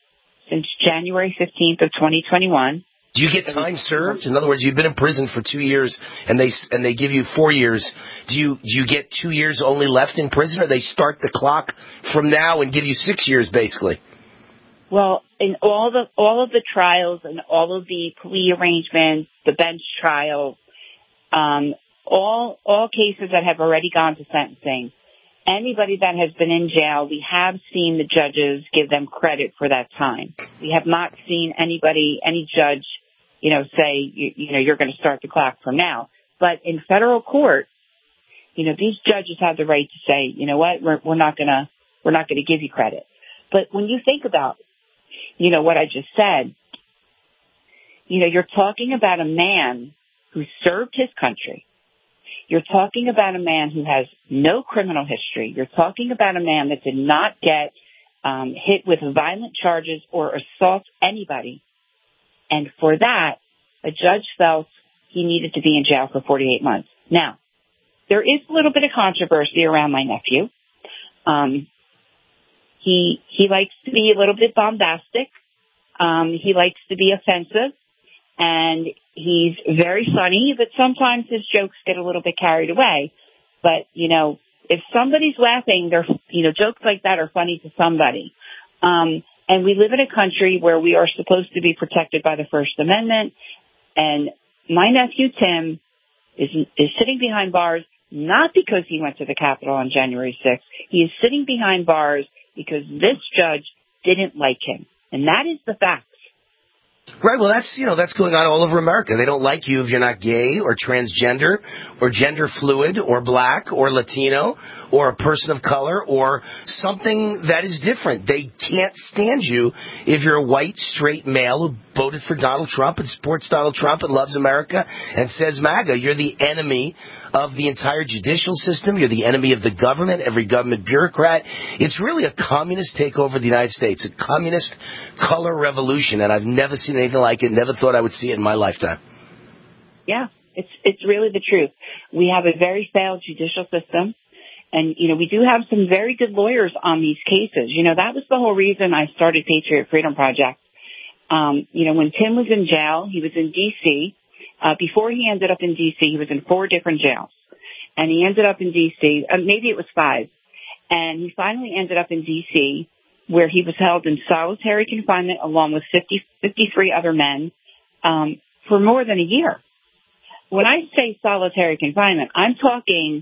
since January fifteenth of twenty twenty-one. Do you get time served? In other words, you've been in prison for two years, and they and they give you four years. Do you do you get two years only left in prison, or they start the clock from now and give you six years, basically? Well, in all the all of the trials and all of the plea arrangements, the bench trials, um, all all cases that have already gone to sentencing, anybody that has been in jail, we have seen the judges give them credit for that time. We have not seen anybody, any judge, you know, say, you, you know, you're going to start the clock from now. But in federal court, you know, these judges have the right to say, you know what, we're, we're not going to, we're not going to give you credit. But when you think about, you know, what I just said, you know, you're talking about a man who served his country. You're talking about a man who has no criminal history. You're talking about a man that did not get um, hit with violent charges or assault anybody. And for that, a judge felt he needed to be in jail for forty-eight months. Now, there is a little bit of controversy around my nephew. Um, he he likes to be a little bit bombastic. Um, he likes to be offensive. And he's very funny, but sometimes his jokes get a little bit carried away. But, you know, if somebody's laughing, they're, you know, jokes like that are funny to somebody. Um, and we live in a country where we are supposed to be protected by the First Amendment. And my nephew, Tim, is, is sitting behind bars, not because he went to the Capitol on January sixth. He is sitting behind bars because this judge didn't like him. And that is the fact. Right, well, that's, you know, that's going on all over America. They don't like you if you're not gay or transgender or gender fluid or black or Latino or a person of color or something that is different. They can't stand you if you're a white, straight male who voted for Donald Trump and supports Donald Trump and loves America and says MAGA. You're the enemy of the entire judicial system. You're the enemy of the government, every government bureaucrat. It's really a communist takeover of the United States, a communist color revolution, and I've never seen anything like it, never thought I would see it in my lifetime. Yeah, it's it's really the truth. We have a very failed judicial system, and, you know, we do have some very good lawyers on these cases. You know, that was the whole reason I started Patriot Freedom Project. Um, you know, when Tim was in jail, he was in D C Uh, before he ended up in D C, he was in four different jails. And he ended up in D C, uh, maybe it was five. And he finally ended up in D C, where he was held in solitary confinement along with fifty, fifty-three other men um, for more than a year. When I say solitary confinement, I'm talking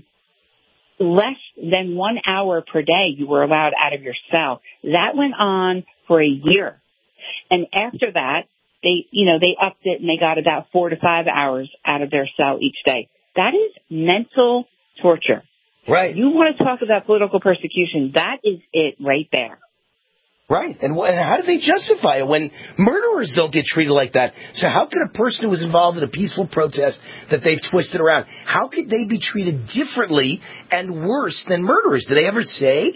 less than one hour per day you were allowed out of your cell. That went on for a year. And after that, They, you know, they upped it and they got about four to five hours out of their cell each day. That is mental torture. Right. You want to talk about political persecution, that is it right there. Right. And, wh- and how do they justify it when murderers don't get treated like that? So how could a person who was involved in a peaceful protest that they've twisted around, how could they be treated differently and worse than murderers? Did they ever say?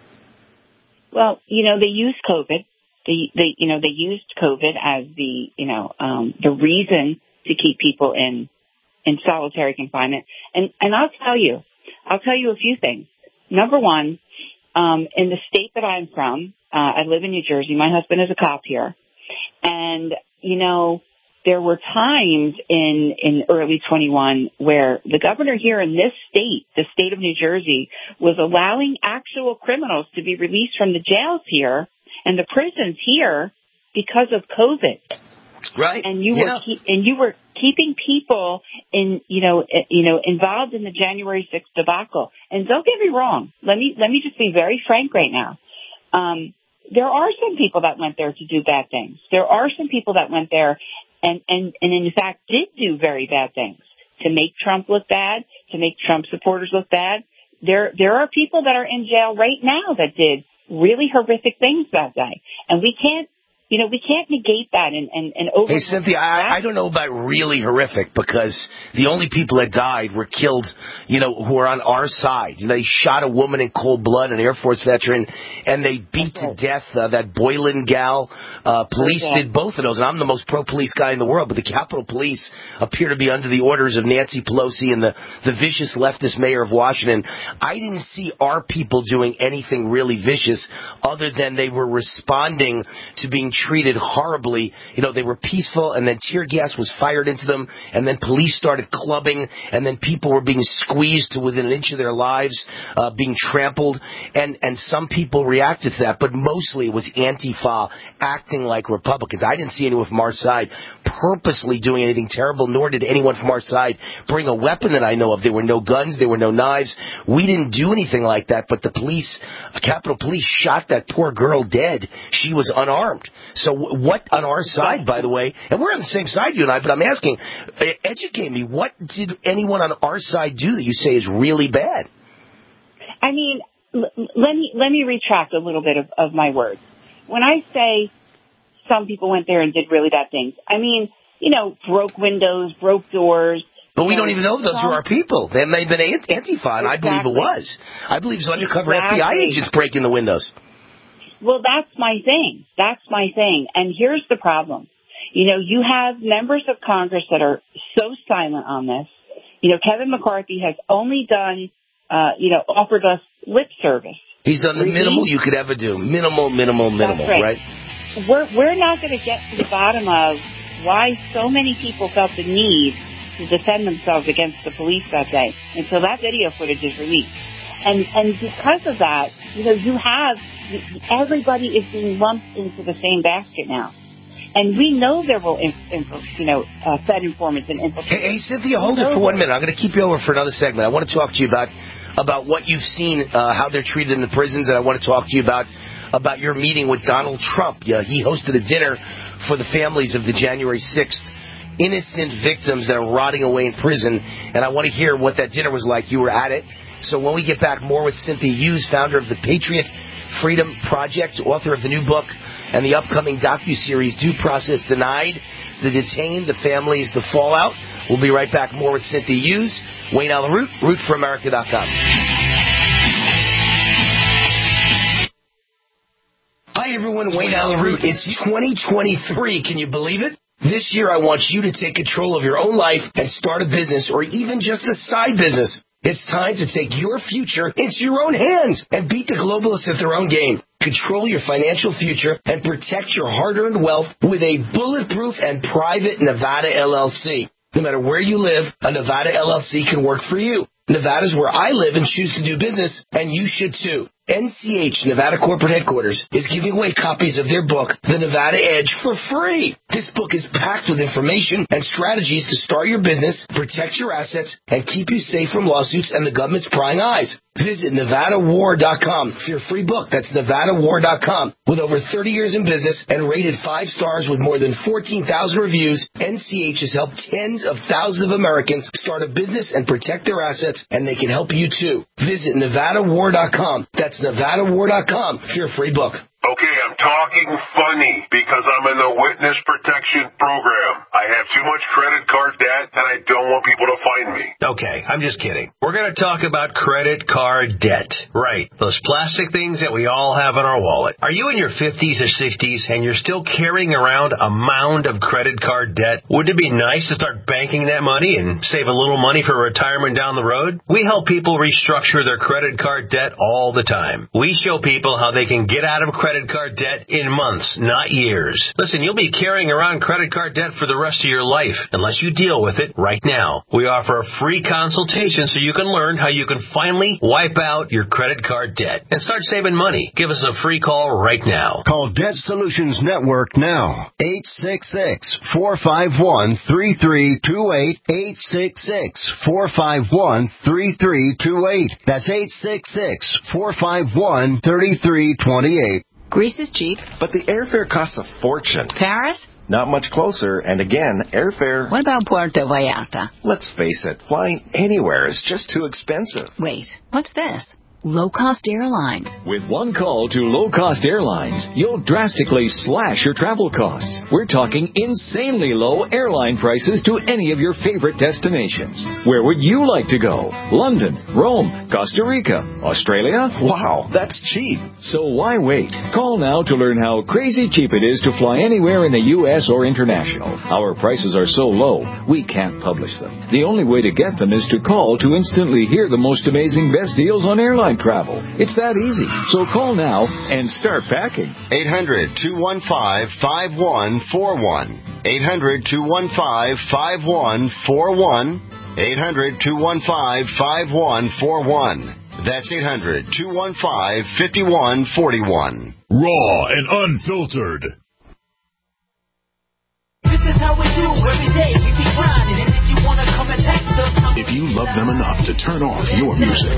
Well, you know, they used COVID. They, they, you know, they used COVID as the, you know, um, the reason to keep people in, in solitary confinement. And, and I'll tell you, I'll tell you a few things. Number one, um, in the state that I'm from, uh, I live in New Jersey. My husband is a cop here. And, you know, there were times in, in early twenty-one where the governor here in this state, the state of New Jersey, was allowing actual criminals to be released from the jails here and the prisons here because of COVID. Right. And you yeah. were keep, and you were keeping people in, you know, you know, involved in the January sixth debacle. And don't get me wrong. Let me let me just be very frank right now. Um, there are some people that went there to do bad things. There are some people that went there and, and, and in fact did do very bad things to make Trump look bad, to make Trump supporters look bad. There there are people that are in jail right now that did really horrific things that day. And we can't, you know, we can't negate that and, and, and over. Hey, Cynthia, I, I don't know about really horrific because the only people that died were killed you know, who are on our side. You know, they shot a woman in cold blood, an Air Force veteran, and they beat to death uh, that Boylan gal. Uh, police Okay. did both of those, and I'm the most pro-police guy in the world, but the Capitol Police appear to be under the orders of Nancy Pelosi and the, the vicious leftist mayor of Washington. I didn't see our people doing anything really vicious other than they were responding to being treated horribly. You know, they were peaceful, and then tear gas was fired into them, and then police started clubbing, and then people were being squeezed to within an inch of their lives, uh, being trampled, and, and some people reacted to that, but mostly it was Antifa acting like Republicans. I didn't see anyone from our side purposely doing anything terrible, nor did anyone from our side bring a weapon that I know of. There were no guns, there were no knives. We didn't do anything like that, but the police, Capitol Police, shot that poor girl dead. She was unarmed. So what on our side, by the way, and we're on the same side, you and I, but I'm asking, educate me, what did anyone on our side do that you say is really bad? I mean, l- let me let me retract a little bit of, of my words. When I say some people went there and did really bad things, I mean, you know, broke windows, broke doors. But we don't even know those are our people. They may have been Antifa, and I believe it was. I believe it was undercover Exactly. F B I agents breaking the windows. Well, that's my thing. That's my thing. And here's the problem. You know, you have members of Congress that are so silent on this. You know, Kevin McCarthy has only done, uh, you know, offered us lip service. He's done the Really? minimal you could ever do. Minimal, minimal, minimal, That's right. right? We're, we're not going to get to the bottom of why so many people felt the need to defend themselves against the police that day until that video footage is released. And, and because of that, you know, you have, everybody is being lumped into the same basket now. And we know there will, inf- inf- you know, uh, Fed informants and infiltrators. Hey, hey, Cynthia, hold it for one minute. I'm going to keep you over for another segment. I want to talk to you about about what you've seen, uh, how they're treated in the prisons, and I want to talk to you about about your meeting with Donald Trump. Yeah, he hosted a dinner for the families of the January sixth innocent victims that are rotting away in prison, and I want to hear what that dinner was like. You were at it. So when we get back, more with Cynthia Hughes, founder of the Patriot Freedom Project, author of the new book and the upcoming docuseries Due Process Denied, The Detained, The Families, The Fallout. We'll be right back. More with Cynthia Hughes, Wayne Allyn Root, root for america dot com. Hi, everyone. Wayne Allyn Root. It's twenty twenty-three. Can you believe it? This year, I want you to take control of your own life and start a business or even just a side business. It's time to take your future into your own hands and beat the globalists at their own game. Control your financial future and protect your hard-earned wealth with a bulletproof and private Nevada L L C. No matter where you live, a Nevada L L C can work for you. Nevada's where I live and choose to do business, and you should too. N C H, Nevada Corporate Headquarters, is giving away copies of their book, The Nevada Edge, for free. This book is packed with information and strategies to start your business, protect your assets, and keep you safe from lawsuits and the government's prying eyes. Visit Nevada War dot com for your free book. That's Nevada War dot com. With over thirty years in business and rated five stars with more than fourteen thousand reviews, N C H has helped tens of thousands of Americans start a business and protect their assets, and they can help you too. Visit Nevada War dot com. That's Nevada War dot com for your free book. Okay, I'm talking funny because I'm in the witness protection program. I have too much credit card debt and I don't want people to find me. Okay, I'm just kidding. We're going to talk about credit card debt. Right, those plastic things that we all have in our wallet. Are you in your fifties or sixties and you're still carrying around a mound of credit card debt? Wouldn't it be nice to start banking that money and save a little money for retirement down the road? We help people restructure their credit card debt all the time. We show people how they can get out of credit card debt in months, not years. Listen, you'll be carrying around credit card debt for the rest of your life unless you deal with it right now. We offer a free consultation so you can learn how you can finally wipe out your credit card debt and start saving money. Give us a free call right now. Call Debt Solutions Network now. eight six six, four five one, three three two eight. eight six six, four five one, three three two eight. That's eight six six, four five one, three three two eight. Greece is cheap. But the airfare costs a fortune. Paris? Not much closer, and again, airfare... What about Puerto Vallarta? Let's face it, flying anywhere is just too expensive. Wait, what's this? Low Cost Airlines. With one call to Low Cost Airlines, you'll drastically slash your travel costs. We're talking insanely low airline prices to any of your favorite destinations. Where would you like to go? London, Rome, Costa Rica, Australia? Wow, that's cheap. So why wait? Call now to learn how crazy cheap it is to fly anywhere in the U S or international. Our prices are so low, we can't publish them. The only way to get them is to call to instantly hear the most amazing best deals on airline travel. It's that easy. So call now and start packing. eight hundred, two one five, five one four one. eight hundred, two one five, five one four one. eight hundred, two one five, five one four one. That's eight hundred, two one five, five one four one. Raw and unfiltered. This is how we do every day. We be grinding, and if you wanna come and text us, if you love them enough to turn off your music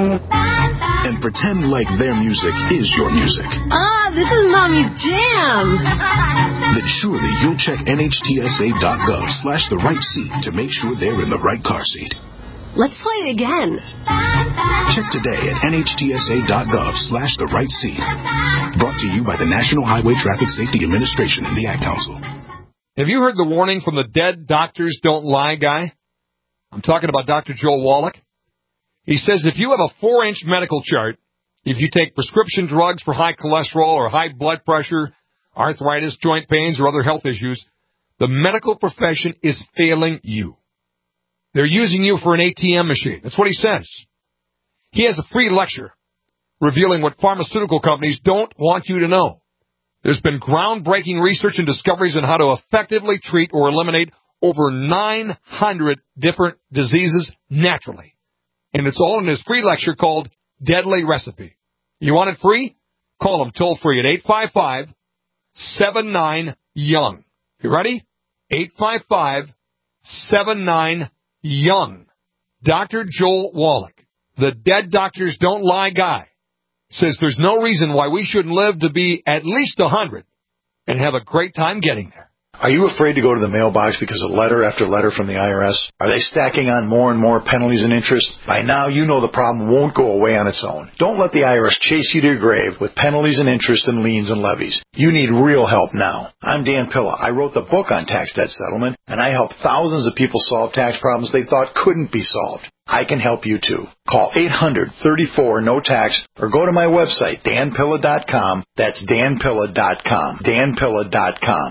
and pretend like their music is your music, ah, this is Mommy's jam. then surely you'll check N H T S A dot gov slash the right seat to make sure they're in the right car seat. Let's play it again. Check today at N H T S A dot gov slash the right seat. Brought to you by the National Highway Traffic Safety Administration and the Ad Council. Have you heard the warning from the Dead Doctors Don't Lie guy? I'm talking about Doctor Joel Wallach. He says if you have a four-inch medical chart, if you take prescription drugs for high cholesterol or high blood pressure, arthritis, joint pains, or other health issues, the medical profession is failing you. They're using you for an A T M machine. That's what he says. He has a free lecture revealing what pharmaceutical companies don't want you to know. There's been groundbreaking research and discoveries on how to effectively treat or eliminate over nine hundred different diseases naturally. And it's all in his free lecture called Deadly Recipe. You want it free? Call him toll free at eight five five, seven nine, young. You ready? eight five five, seven nine, young. Doctor Joel Wallach, the Dead Doctors Don't Lie guy, says there's no reason why we shouldn't live to be at least one hundred and have a great time getting there. Are you afraid to go to the mailbox because of letter after letter from the I R S? Are they stacking on more and more penalties and interest? By now, you know the problem won't go away on its own. Don't let the I R S chase you to your grave with penalties and interest and liens and levies. You need real help now. I'm Dan Pilla. I wrote the book on tax debt settlement, and I helped thousands of people solve tax problems they thought couldn't be solved. I can help you too. Call eight hundred, thirty-four, no tax or go to my website, dan pilla dot com. That's dan pilla dot com. dan pilla dot com.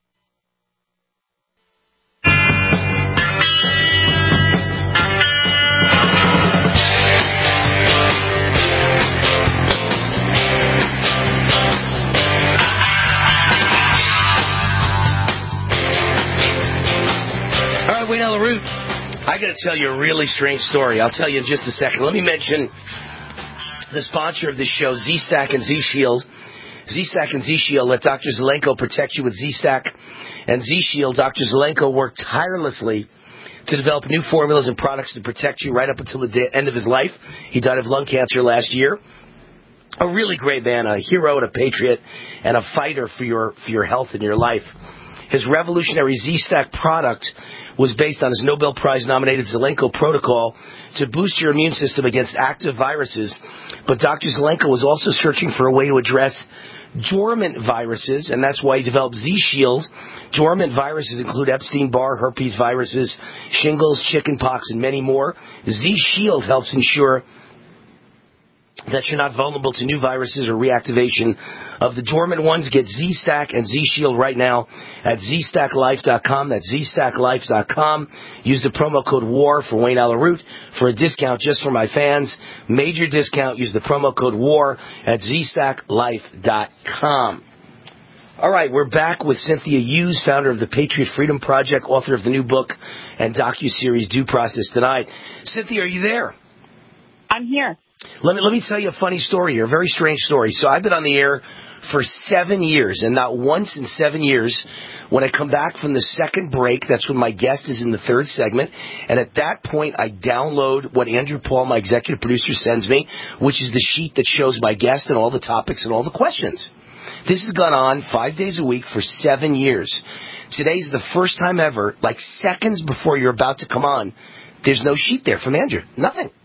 All right, Wayne LaRue, I got to tell you a really strange story. I'll tell you in just a second. Let me mention the sponsor of this show, Z-Stack and Z-Shield. Z-Stack and Z-Shield let Doctor Zelenko protect you with Z-Stack and Z-Shield. Doctor Zelenko worked tirelessly to develop new formulas and products to protect you right up until the de- end of his life. He died of lung cancer last year. A really great man, a hero and a patriot, and a fighter for your for your health and your life. His revolutionary Z-Stack product was based on his Nobel Prize-nominated Zelenko protocol to boost your immune system against active viruses. But Doctor Zelenko was also searching for a way to address dormant viruses, and that's why he developed Z-Shield. Dormant viruses include Epstein-Barr, herpes viruses, shingles, chickenpox, and many more. Z-Shield helps ensure that you're not vulnerable to new viruses or reactivation of the dormant ones. Get Z-Stack and Z-Shield right now at z stack life dot com. That's z stack life dot com. Use the promo code WAR for Wayne Alaroot for a discount just for my fans. Major discount. Use the promo code WAR at z stack life dot com. All right, we're back with Cynthia Hughes, founder of the Patriot Freedom Project, author of the new book and docuseries Due Process Denied. Cynthia, are you there? I'm here. Let me let me tell you a funny story here, a very strange story. So I've been on the air for seven years, and not once in seven years, when I come back from the second break, that's when my guest is in the third segment, and at that point I download what Andrew Paul, my executive producer, sends me, which is the sheet that shows my guest and all the topics and all the questions. This has gone on five days a week for seven years. Today's the first time ever, like seconds before you're about to come on, there's no sheet there from Andrew. Nothing.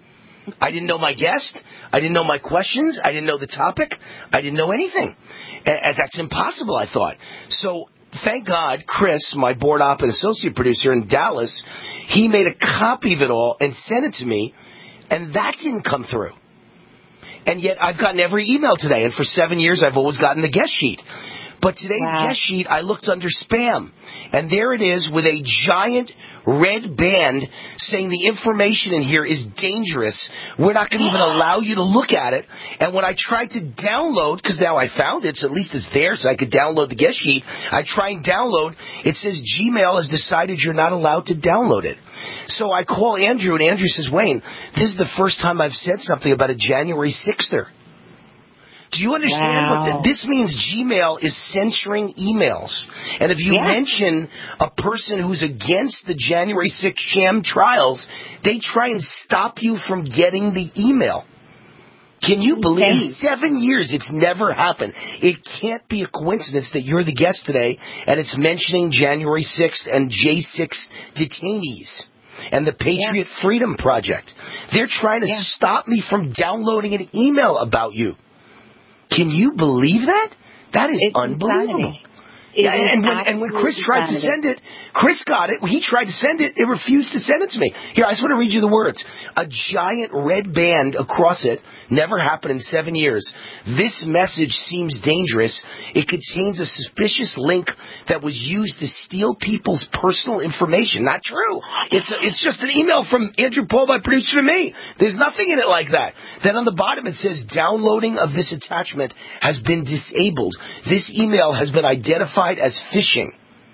I didn't know my guest. I didn't know my questions. I didn't know the topic. I didn't know anything. And, and that's impossible, I thought. So thank God, Chris, my board op and associate producer in Dallas, he made a copy of it all and sent it to me, and that didn't come through. And yet I've gotten every email today, and for seven years I've always gotten the guest sheet. But today's wow. guest sheet, I looked under spam, and there it is with a giant red band saying the information in here is dangerous. We're not going to even allow you to look at it. And when I tried to download, because now I found it, so at least it's there so I could download the guest sheet, I try and download. It says Gmail has decided you're not allowed to download it. So I call Andrew, and Andrew says, Wayne, this is the first time I've said something about a January sixth-er. Do you understand wow. what the, this means? Gmail is censoring emails. And if you yeah. mention a person who's against the January sixth sham trials, they try and stop you from getting the email. Can you believe it? In seven years, it's never happened. It can't be a coincidence that you're the guest today and it's mentioning January sixth and J six detainees and the Patriot yeah. Freedom Project. They're trying to yeah. stop me from downloading an email about you. Can you believe that? That is it's unbelievable. Yeah, and when, and when Chris tried insanity. to send it, Chris got it. When he tried to send it, it refused to send it to me. Here, I just want to read you the words. A giant red band across it. Never happened in seven years. This message seems dangerous. It contains a suspicious link that was used to steal people's personal information. Not true. It's a, it's just an email from Andrew Paul, my producer, to me. There's nothing in it like that. Then on the bottom it says, downloading of this attachment has been disabled. This email has been identified as phishing.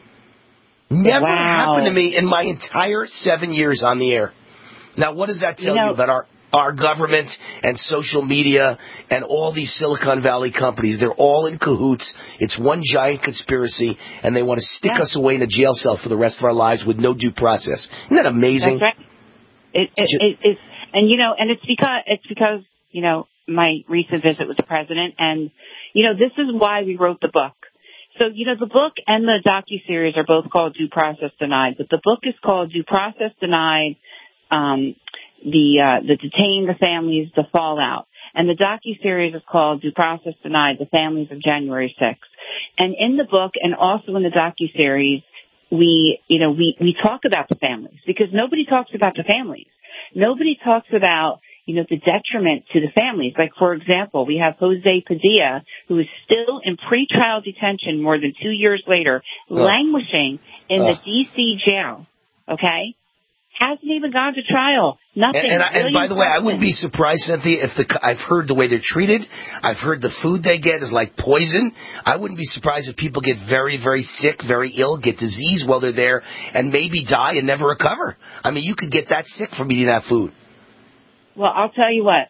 Never wow. happened to me in my entire seven years on the air. Now, what does that tell you, know, you about our, our government and social media and all these Silicon Valley companies? They're all in cahoots. It's one giant conspiracy, and they want to stick yeah. us away in a jail cell for the rest of our lives with no due process. Isn't that amazing? That's right. It, it, it, it's, and, you know, and it's because, it's because, you know, my recent visit with the president, and, you know, this is why we wrote the book. So, you know, the book and the docuseries are both called Due Process Denied, but the book is called Due Process Denied, um, the, uh, the detained, the families, the fallout. And the docuseries is called Due Process Denied, the families of January sixth. And in the book and also in the docuseries, we, you know, we, we talk about the families because nobody talks about the families. Nobody talks about, you know, the detriment to the families. Like, for example, we have Jose Padilla, who is still in pretrial detention more than two years later, oh. languishing in oh. the D C jail, okay? Hasn't even gone to trial. Nothing. And, and, I, and by the way, I wouldn't be surprised, Cynthia, if the I've heard the way they're treated. I've heard the food they get is like poison. I wouldn't be surprised if people get very, very sick, very ill, get disease while they're there, and maybe die and never recover. I mean, you could get that sick from eating that food. Well, I'll tell you what.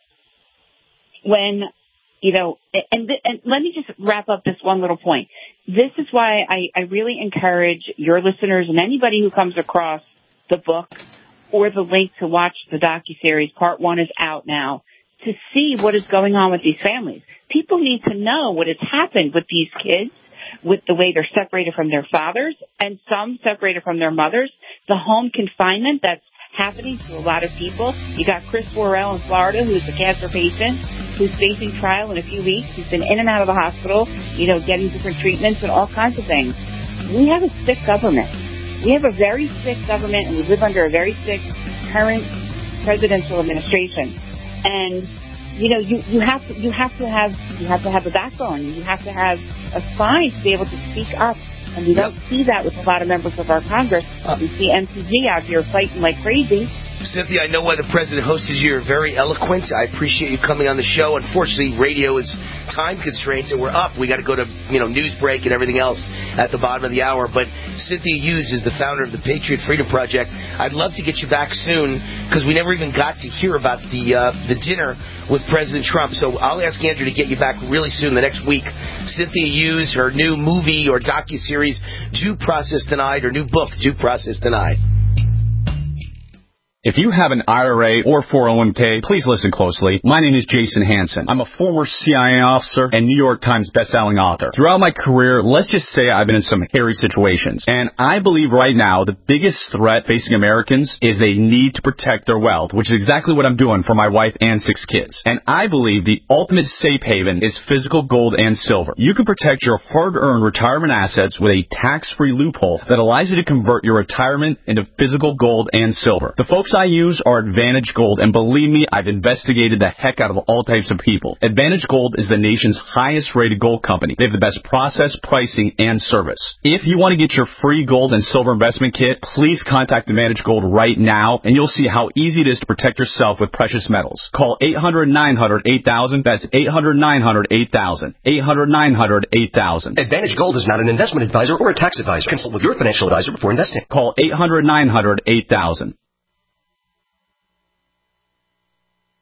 When, you know, and, and let me just wrap up this one little point. This is why I, I really encourage your listeners and anybody who comes across the book or the link to watch the docuseries, part one is out now, to see what is going on with these families. People need to know what has happened with these kids, with the way they're separated from their fathers, and some separated from their mothers, the home confinement that's happening to a lot of people. You got Chris Worrell in Florida, who's a cancer patient, who's facing trial in a few weeks. He's been in and out of the hospital, you know, getting different treatments and all kinds of things. We have a sick government. We have a very sick government, and we live under a very sick current presidential administration. And, you know, you, you have to, you have to have, you have to have a backbone. You have to have a spine to be able to speak up. And we yep. don't see that with a lot of members of our Congress. Uh, we see M T G out here fighting like crazy. Cynthia, I know why the president hosted you. You're very eloquent. I appreciate you coming on the show. Unfortunately, radio is time constraints, and we're up. We got to go to, you know, news break and everything else at the bottom of the hour. But Cynthia Hughes is the founder of the Patriot Freedom Project. I'd love to get you back soon because we never even got to hear about the uh, the dinner with President Trump. So I'll ask Andrew to get you back really soon, the next week. Cynthia Hughes, her new movie or docuseries, Due Process Denied, her new book, Due Process Denied. If you have an I R A or four oh one k, please listen closely. My name is Jason Hansen. I'm a former C I A officer and New York Times bestselling author. Throughout my career, let's just say I've been in some hairy situations. And I believe right now the biggest threat facing Americans is they need to protect their wealth, which is exactly what I'm doing for my wife and six kids. And I believe the ultimate safe haven is physical gold and silver. You can protect your hard-earned retirement assets with a tax-free loophole that allows you to convert your retirement into physical gold and silver. The folks I use are Advantage Gold, and believe me, I've investigated the heck out of all types of people. Advantage Gold is the nation's highest-rated gold company. They have the best process, pricing, and service. If you want to get your free gold and silver investment kit, please contact Advantage Gold right now, and you'll see how easy it is to protect yourself with precious metals. Call eight hundred, nine hundred, eight thousand. That's eight hundred, nine hundred, eight thousand. eight hundred, nine hundred, eight thousand. Advantage Gold is not an investment advisor or a tax advisor. Consult with your financial advisor before investing. Call eight hundred, nine hundred, eight thousand.